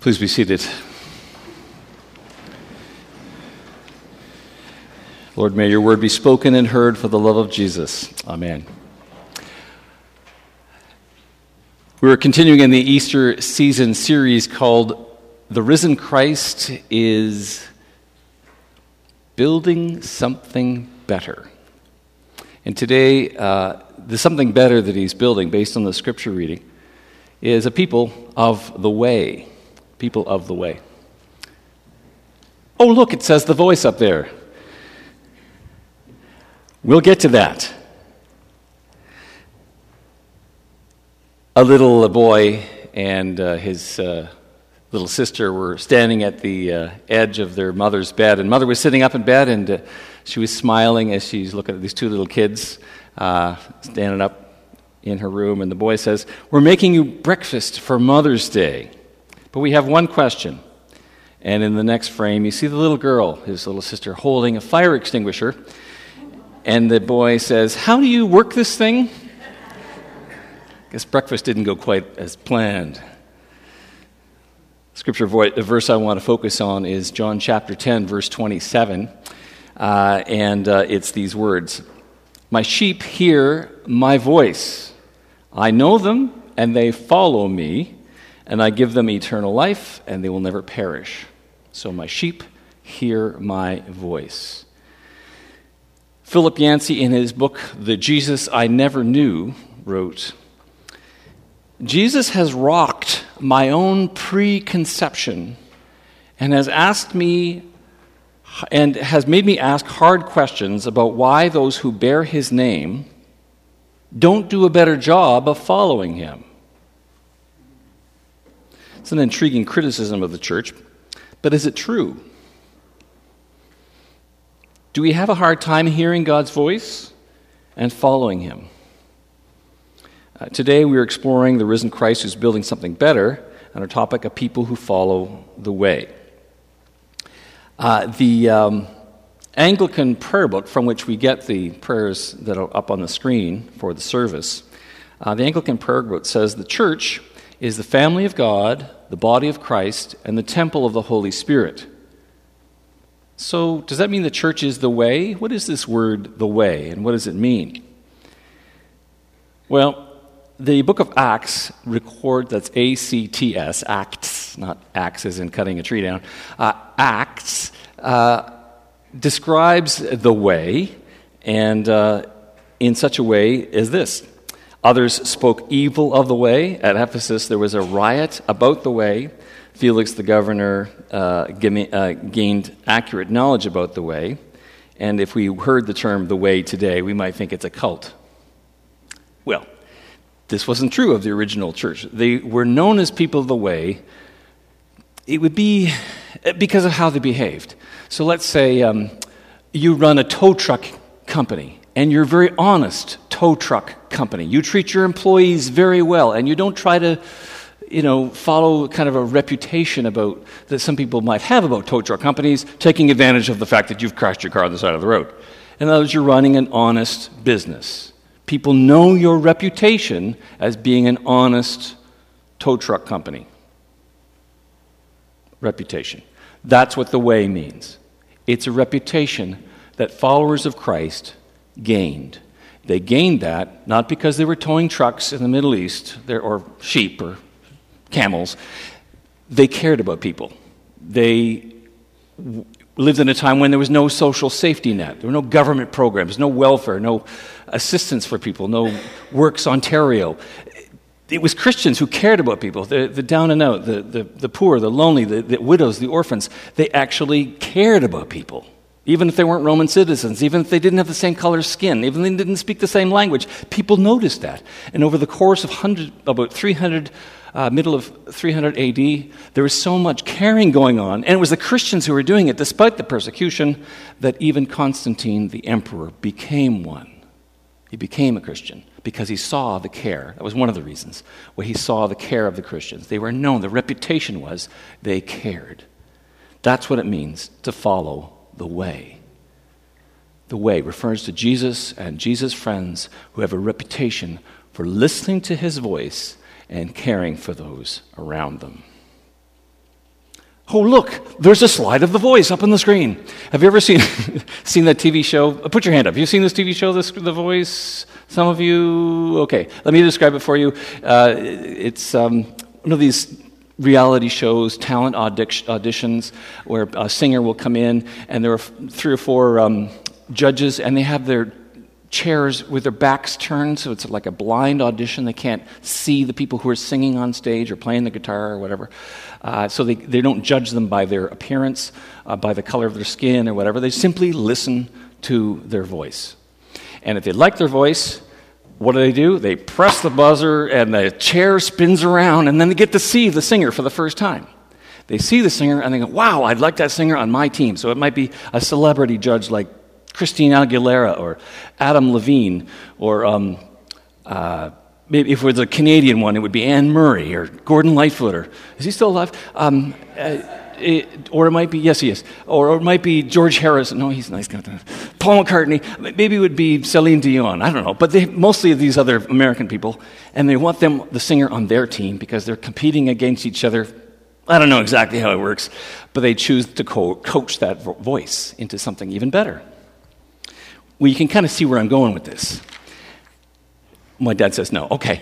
Please be seated. Lord, may your word be spoken and heard for the love of Jesus. Amen. We're continuing in the Easter season series called The Risen Christ is Building Something Better. And today, the something better that he's building, based on the scripture reading, is a people of the way. People of the way. Oh, look, it says the voice up there. We'll get to that. A little boy and his little sister were standing at the edge of their mother's bed, and mother was sitting up in bed, and she was smiling as she's looking at these two little kids standing up in her room, and the boy says, "We're making you breakfast for Mother's Day, but we have one question." And in the next frame, you see the little girl, his little sister, holding a fire extinguisher. And the boy says, "How do you work this thing?" Guess breakfast didn't go quite as planned. The verse I want to focus on is John chapter 10, verse 27. And it's these words, "My sheep hear my voice. I know them, and they follow me, and I give them eternal life, and they will never perish. So my sheep hear my voice." Philip Yancey, in his book, The Jesus I Never Knew, wrote, "Jesus has rocked my own preconception and has made me ask hard questions about why those who bear his name don't do a better job of following him." It's an intriguing criticism of the church, but is it true? Do we have a hard time hearing God's voice and following him? Today we are exploring the risen Christ who's building something better, on our topic of people who follow the way. The Anglican prayer book, from which we get the prayers that are up on the screen for the service, the Anglican prayer book says the church is the family of God, the body of Christ, and the temple of the Holy Spirit. So, does that mean the church is the way? What is this word, the way, and what does it mean? Well, the book of Acts records, that's A-C-T-S, Acts, not axe as in cutting a tree down. Acts describes the way, and in such a way as this. Others spoke evil of the way. At Ephesus, there was a riot about the way. Felix, the governor, gained accurate knowledge about the way. And if we heard the term the way today, we might think it's a cult. Well, this wasn't true of the original church. They were known as people of the way. It would be because of how they behaved. So let's say you run a tow truck company, and you're a very honest tow truck company. You treat your employees very well, and you don't try to follow kind of a reputation about that some people might have about tow truck companies, taking advantage of the fact that you've crashed your car on the side of the road. In other words, you're running an honest business. People know your reputation as being an honest tow truck company. Reputation. That's what the way means. It's a reputation that followers of Christ gained. They gained that not because they were towing trucks in the Middle East, or sheep, or camels. They cared about people. They lived in a time when there was no social safety net. There were no government programs, no welfare, no assistance for people, no Works Ontario. It was Christians who cared about people, the down and out, the poor, the lonely, the widows, the orphans. They actually cared about people, even if they weren't Roman citizens, even if they didn't have the same color skin, even if they didn't speak the same language. People noticed that. And over the course of middle of 300 AD, there was so much caring going on, and it was the Christians who were doing it despite the persecution, that even Constantine, the emperor, became one. He became a Christian because he saw the care. That was one of the reasons why he saw the care of the Christians. They were known. The reputation was they cared. That's what it means to follow the way. The way refers to Jesus and Jesus' friends who have a reputation for listening to his voice and caring for those around them. Oh, look, there's a slide of The Voice up on the screen. Have you ever seen that TV show? Put your hand up. Have you seen this TV show, The Voice? Some of you? Okay, let me describe it for you. It's one of these reality shows, talent auditions, where a singer will come in, and there are 3 or 4 judges, and they have their chairs with their backs turned, so it's like a blind audition. They can't see the people who are singing on stage or playing the guitar or whatever. So they don't judge them by their appearance, by the color of their skin or whatever. They simply listen to their voice. And if they like their voice, what do? They press the buzzer and the chair spins around, and then they get to see the singer for the first time. They see the singer and they go, wow, I'd like that singer on my team. So it might be a celebrity judge like Christina Aguilera or Adam Levine, or maybe if it was a Canadian one, it would be Anne Murray or Gordon Lightfoot. Is he still alive? Or it might be, yes, he is. Or it might be George Harrison. No, he's a nice guy. Paul McCartney. Maybe it would be Celine Dion. I don't know. But mostly these other American people, and they want the singer on their team because they're competing against each other. I don't know exactly how it works, but they choose to coach that voice into something even better. Well, you can kind of see where I'm going with this. My dad says no. Okay.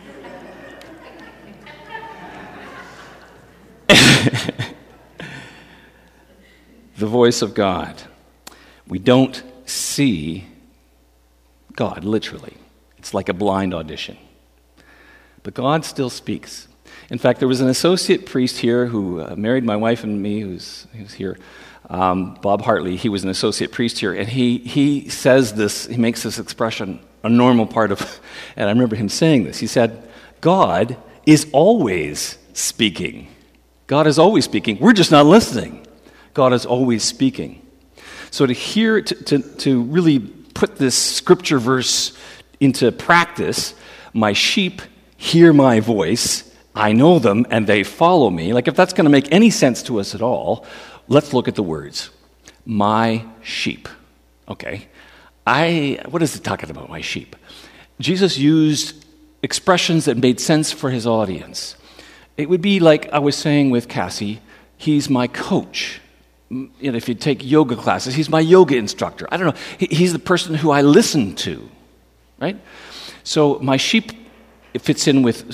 The voice of God. We don't see God, literally. It's like a blind audition. But God still speaks. In fact, there was an associate priest here who married my wife and me, who's here, Bob Hartley. He was an associate priest here, and he says this, he makes this expression a normal part of, and I remember him saying this. He said, God is always speaking. God is always speaking. We're just not listening. God is always speaking. So to really put this scripture verse into practice, my sheep hear my voice, I know them, and they follow me. Like, if that's going to make any sense to us at all, let's look at the words. My sheep. Okay. What is it talking about, my sheep? Jesus used expressions that made sense for his audience. It would be like I was saying with Cassie, he's my coach. If you take yoga classes, he's my yoga instructor. I don't know. He's the person who I listen to, right? So my sheep, it fits in with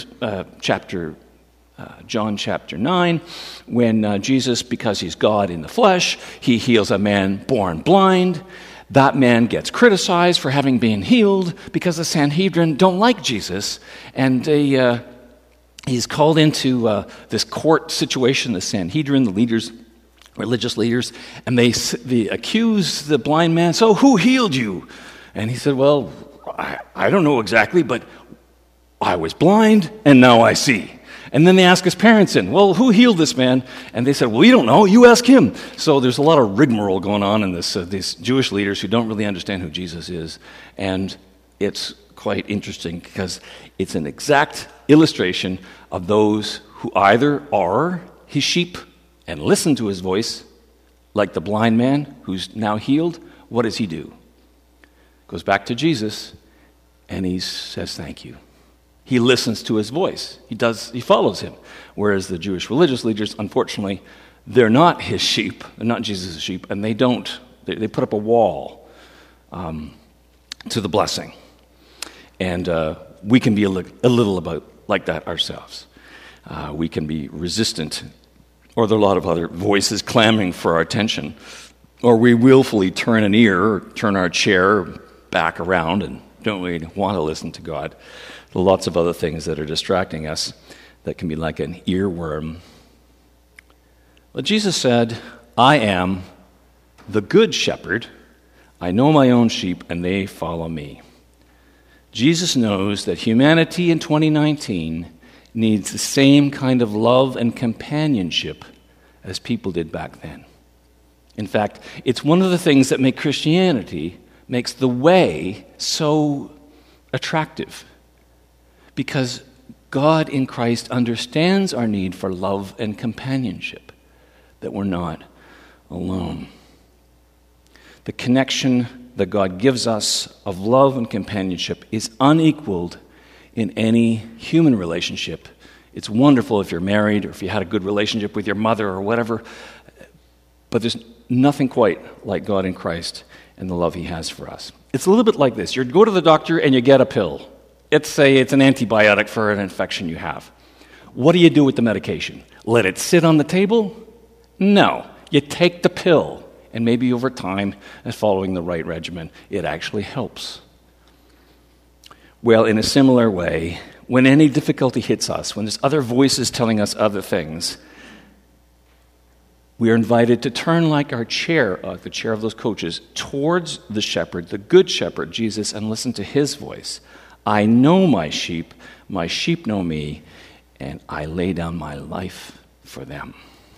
John chapter 9, when Jesus, because he's God in the flesh, he heals a man born blind. That man gets criticized for having been healed because the Sanhedrin don't like Jesus, and he's called into this court situation, the Sanhedrin, the leaders, religious leaders, and they accuse the blind man, so who healed you? And he said, well, I don't know exactly, but I was blind, and now I see. And then they ask his parents in, well, who healed this man? And they said, well, we don't know, you ask him. So there's a lot of rigmarole going on in these Jewish leaders who don't really understand who Jesus is. And it's quite interesting because it's an exact illustration of those who either are his sheep and listen to his voice, like the blind man who's now healed. What does he do? Goes back to Jesus, and he says, thank you. He listens to his voice. He follows him. Whereas the Jewish religious leaders, unfortunately, they're not his sheep. They're not Jesus' sheep, and they put up a wall to the blessing. And we can be a little like that ourselves. We can be resistant, or there are a lot of other voices clamoring for our attention, or we willfully turn an ear or turn our chair back around and don't really want to listen to God. There are lots of other things that are distracting us that can be like an earworm. But Jesus said, I am the good shepherd. I know my own sheep, and they follow me. Jesus knows that humanity in 2019 needs the same kind of love and companionship as people did back then. In fact, it's one of the things that makes the way so attractive. Because God in Christ understands our need for love and companionship, that we're not alone. The connection that God gives us of love and companionship is unequaled in any human relationship It's wonderful if you're married or if you had a good relationship with your mother or whatever, but there's nothing quite like God in Christ and the love he has for us. It's a little bit like this. You go to the doctor and you get a pill. It's an antibiotic for an infection you have. What do you do with the medication? Let it sit on the table? No. You take the pill, and maybe over time, and following the right regimen, it actually helps. Well, in a similar way, when any difficulty hits us, when there's other voices telling us other things, we are invited to turn like our chair, the chair of those coaches, towards the shepherd, the good shepherd, Jesus, and listen to his voice. I know my sheep know me, and I lay down my life for them.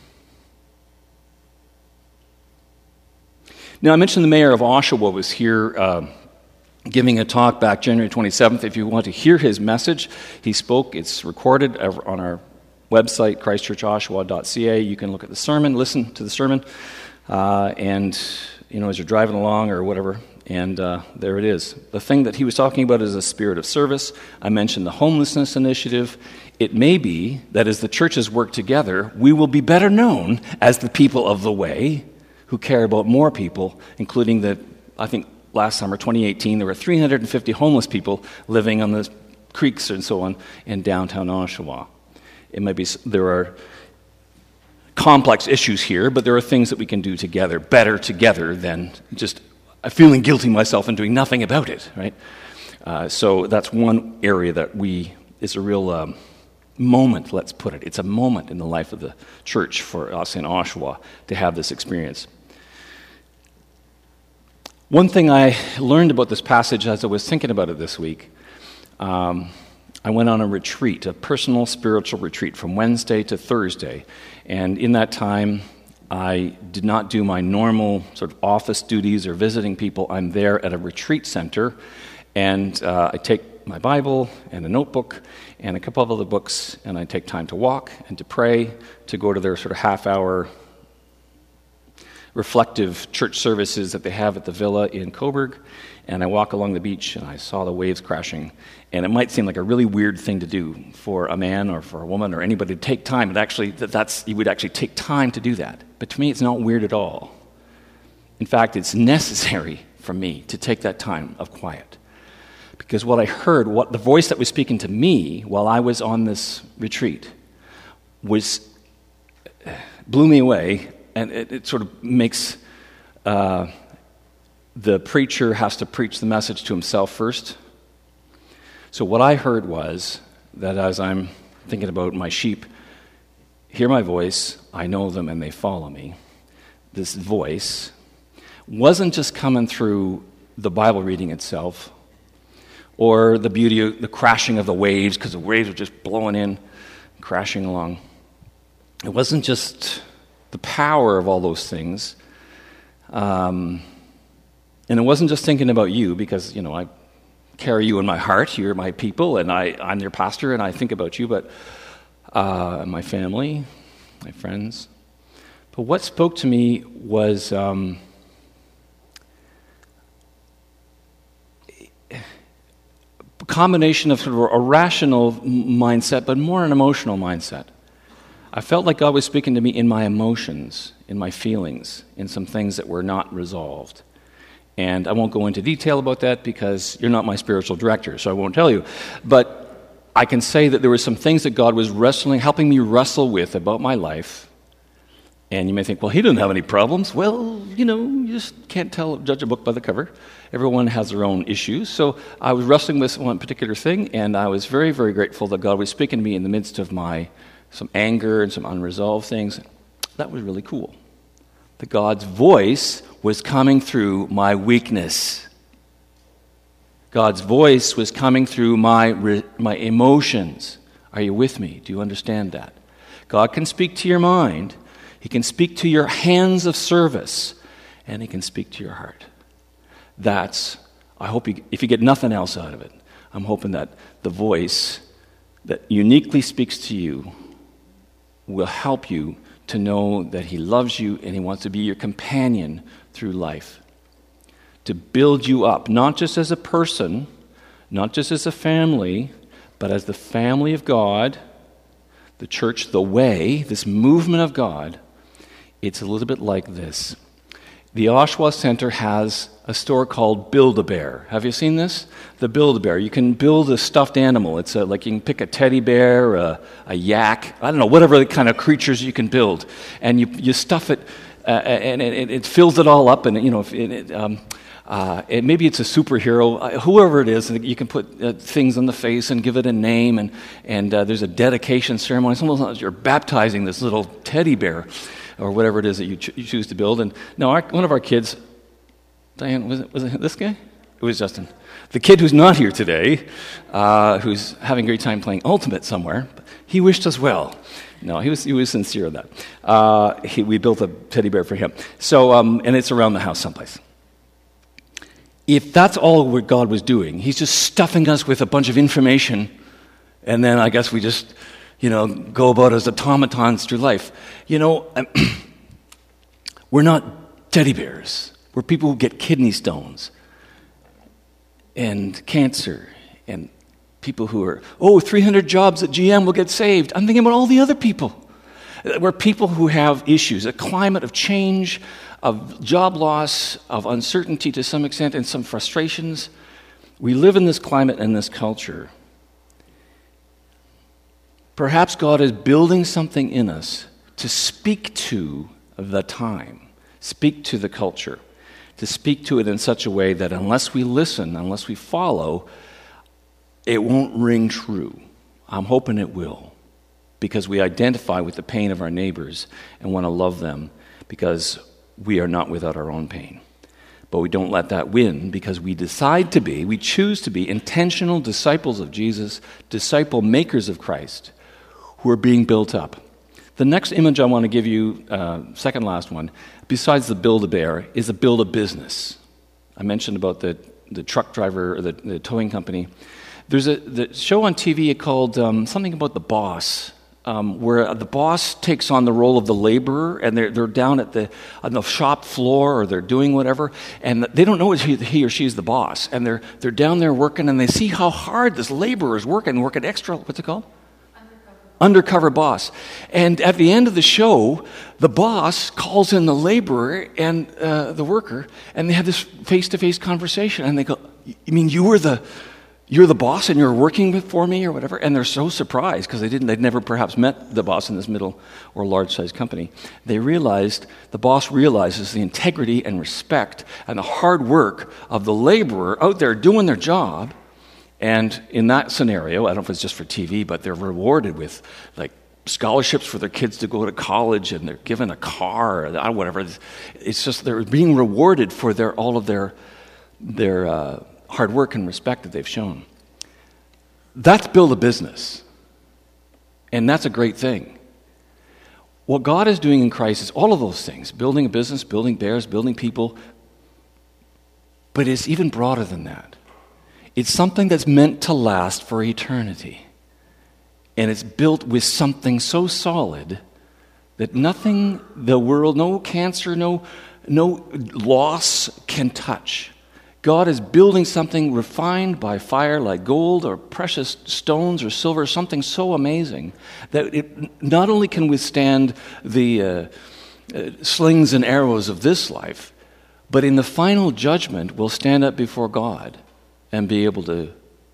Now, I mentioned the mayor of Oshawa was here giving a talk back January 27th. If you want to hear his message, he spoke. It's recorded on our website, christchurchoshawa.ca. You can look at the sermon, listen to the sermon, and as you're driving along or whatever, and there it is. The thing that he was talking about is a spirit of service. I mentioned the homelessness initiative. It may be that as the churches work together, we will be better known as the people of the way who care about more people, including I think last summer, 2018, there were 350 homeless people living on the creeks and so on in downtown Oshawa. It might be there are complex issues here, but there are things that we can do together, better together than just feeling guilty myself and doing nothing about it, right? So that's one area that is a real moment, let's put it. It's a moment in the life of the church for us in Oshawa to have this experience. One thing I learned about this passage as I was thinking about it this week, I went on a retreat, a personal spiritual retreat from Wednesday to Thursday. And in that time, I did not do my normal sort of office duties or visiting people. I'm there at a retreat center, and I take my Bible and a notebook and a couple of other books, and I take time to walk and to pray, to go to their sort of half-hour reflective church services that they have at the villa in Coburg, and I walk along the beach and I saw the waves crashing. And it might seem like a really weird thing to do for a man or for a woman or anybody to take time. You would actually take time to do that. But to me, it's not weird at all. In fact, it's necessary for me to take that time of quiet. Because what I heard, what the voice that was speaking to me while I was on this retreat blew me away. And it sort of makes the preacher has to preach the message to himself first. So what I heard was that as I'm thinking about my sheep, hear my voice, I know them and they follow me. This voice wasn't just coming through the Bible reading itself or the beauty of the crashing of the waves because the waves were just blowing in, crashing along. It wasn't just the power of all those things. And it wasn't just thinking about you because, I carry you in my heart. You're my people, and I'm your pastor, and I think about you, but my family, my friends. But what spoke to me was a combination of sort of a rational mindset, but more an emotional mindset. I felt like God was speaking to me in my emotions, in my feelings, in some things that were not resolved. And I won't go into detail about that because you're not my spiritual director, so I won't tell you. But I can say that there were some things that God was helping me wrestle with about my life. And you may think, well, he didn't have any problems. Well, you just can't judge a book by the cover. Everyone has their own issues. So I was wrestling with one particular thing, and I was very, very grateful that God was speaking to me in the midst of some anger and some unresolved things. That was really cool. That God's voice was coming through my weakness. God's voice was coming through my emotions. Are you with me? Do you understand that? God can speak to your mind. He can speak to your hands of service. And he can speak to your heart. I hope if you get nothing else out of it, I'm hoping that the voice that uniquely speaks to you will help you to know that he loves you and he wants to be your companion through life. To build you up, not just as a person, not just as a family, but as the family of God, the church, the way, this movement of God, it's a little bit like this. The Oshawa Center has a store called Build-A-Bear. Have you seen this? The Build-A-Bear. You can build a stuffed animal. It's like you can pick a teddy bear, a yak, I don't know, whatever kind of creatures you can build. And you stuff it, and it fills it all up. And, maybe it's a superhero, whoever it is, you can put things on the face and give it a name. And there's a dedication ceremony. It's almost like you're baptizing this little teddy bear, or whatever it is that you choose to build. And now one of our kids, Diane, was it this guy? It was Justin. The kid who's not here today, who's having a great time playing Ultimate somewhere, he wished us well. No, he was sincere of that. We built a teddy bear for him. So, and it's around the house someplace. If that's all what God was doing, he's just stuffing us with a bunch of information, and then I guess we just go about as automatons through life. We're not teddy bears. We're people who get kidney stones and cancer, and people who are, 300 jobs at GM will get saved. I'm thinking about all the other people. We're people who have issues, a climate of change, of job loss, of uncertainty to some extent, and some frustrations. We live in this climate and this culture. Perhaps God is building something in us to speak to the time, speak to the culture, to speak to it in such a way that unless we listen, unless we follow, it won't ring true. I'm hoping it will, because we identify with the pain of our neighbors and want to love them, because we are not without our own pain. But we don't let that win, because we choose to be intentional disciples of Jesus, disciple makers of Christ, who are being built up. The next image I want to give you, second last one, besides the Build-A-Bear, is a build-a-business. I mentioned about the truck driver, or the towing company. There's the show on TV called something about the boss, where the boss takes on the role of the laborer, and they're down on the shop floor, or they're doing whatever, and they don't know he or she is the boss, and they're down there working, and they see how hard this laborer is working extra. What's it called? Undercover boss. And at the end of the show, the boss calls in the laborer and the worker, and they have this face-to-face conversation, and they go, "You mean you're the boss and you're working for me," or whatever? And they're so surprised, because they'd never perhaps met the boss in this middle or large-sized company. The boss realizes the integrity and respect and the hard work of the laborer out there doing their job. And in that scenario, I don't know if it's just for TV, but they're rewarded with scholarships for their kids to go to college, and they're given a car or whatever. It's just they're being rewarded for all of their hard work and respect that they've shown. That's build a business, and that's a great thing. What God is doing in Christ is all of those things: building a business, building bears, building people. But it's even broader than that. It's something that's meant to last for eternity. And it's built with something so solid that nothing, the world, no cancer, no loss can touch. God is building something refined by fire like gold or precious stones or silver, something so amazing that it not only can withstand the slings and arrows of this life, but in the final judgment will stand up before God and be able to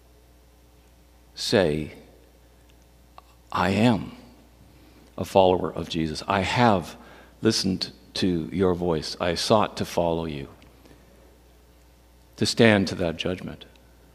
say, "I am a follower of Jesus. I have listened to your voice. I sought to follow you." To stand to that judgment.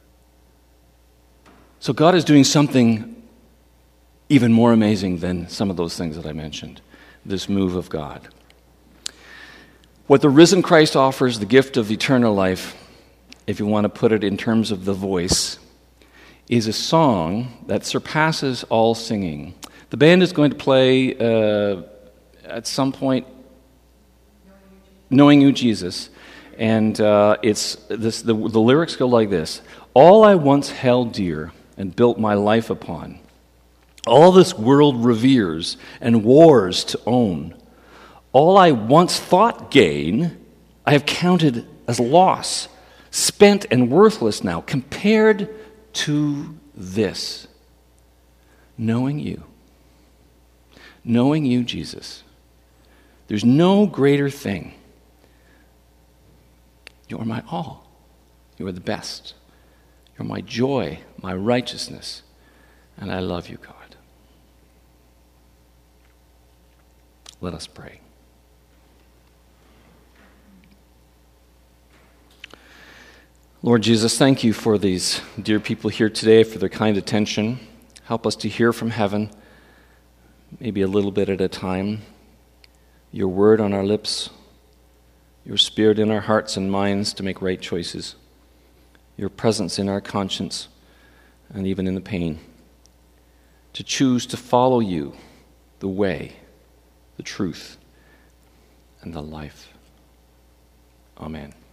So God is doing something even more amazing than some of those things that I mentioned, this move of God. What the risen Christ offers, the gift of eternal life, if you want to put it in terms of the voice, is a song that surpasses all singing. The band is going to play at some point, Knowing You, Jesus. And the lyrics go like this: "All I once held dear and built my life upon, all this world reveres and wars to own. All I once thought gain, I have counted as loss, spent and worthless now, compared to this, knowing you." knowing you, Jesus. There's no greater thing. You're my all. You are the best. You're my joy, my righteousness, and I love you, God. Let us pray. Lord Jesus, thank you for these dear people here today, for their kind attention. Help us to hear from heaven, maybe a little bit at a time, your word on our lips, your spirit in our hearts and minds to make right choices, your presence in our conscience and even in the pain, to choose to follow you, the way, the truth, and the life. Amen.